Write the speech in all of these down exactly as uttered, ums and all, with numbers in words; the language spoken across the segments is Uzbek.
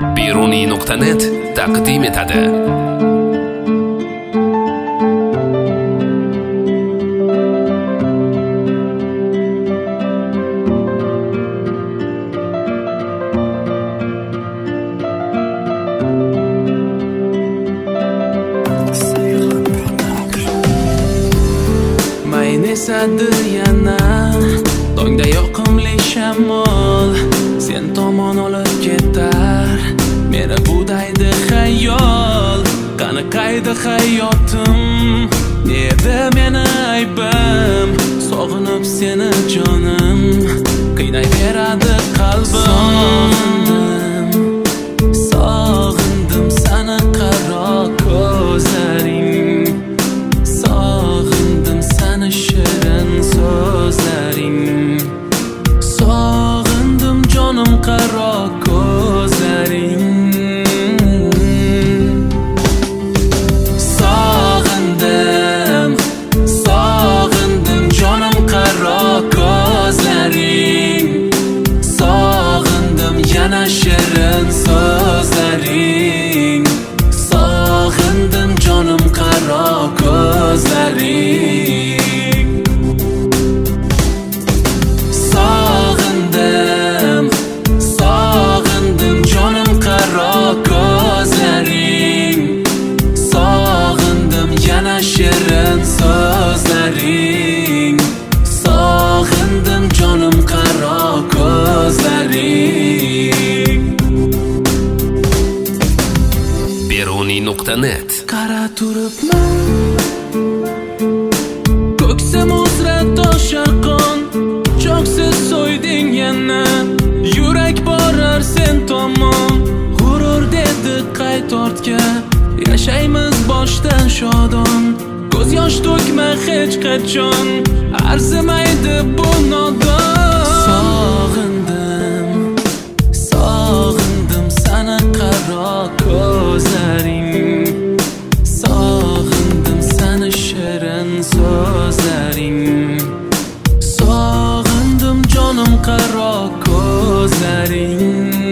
beruniy nuqta net taqdim etadi. Esadi yana tongda yoqimli shamol sen tomon olib ketar meni budaydi xayol. Qani qayda hayotim, neda meni aybim, sog'inib seni jonim qiynayveradi qalbim. Sog'indim seni qaro ko'zlaring, sog'indim seni shirin so'zlaring, sog'indim jonim qaro ko'zlaring. Sog'indim, sog'indim jonim qaro ko'zlaring, sog'indim yana shirin so'zlaring, sog'indim jonim qaro ko'zlaring. Sog'indim, sog'indim jonim qaro ko'zlaring, sog'indim yana shirin so'zlaring, sog'indim jonim qaro ko'zlaring. beruniy nuqta net. Qara turibman, ko'ksim uzra toshar qon, cho'ksiz so'yding yana, yurak borar sen tomon. G'urur dedi qayt ortga, yashaymiz boshdan shodon. Ko'z yosh to'kma hech qachon, arzimaydi bu nodon. Sog'indim, sog'indim seni qaro ko'zlaring, sog'indim seni shirin so'zlaring, sog'indim jonim qaro ko'zlaring.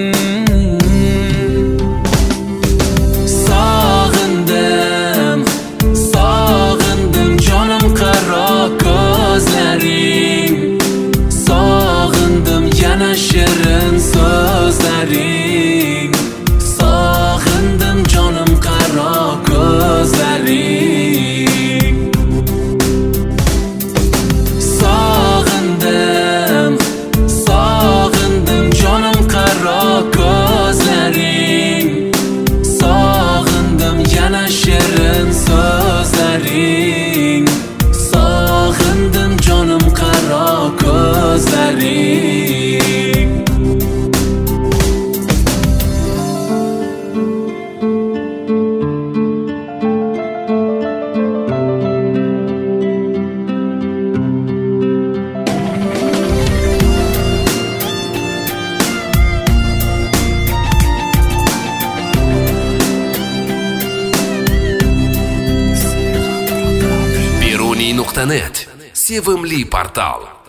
Sog'indim, sog'indim jonim qaro ko'zlaring, sog'indim yana shirin so'zlaring, sog'indim jonim qaro ko'zlaring. Sog'indim, sog'indim jonim qaro ko'zlaring, sog'indim yana shirin so'zlaring, sog'indim jonim qaro ko'zlaring. beruniy nuqta net sevimli portal.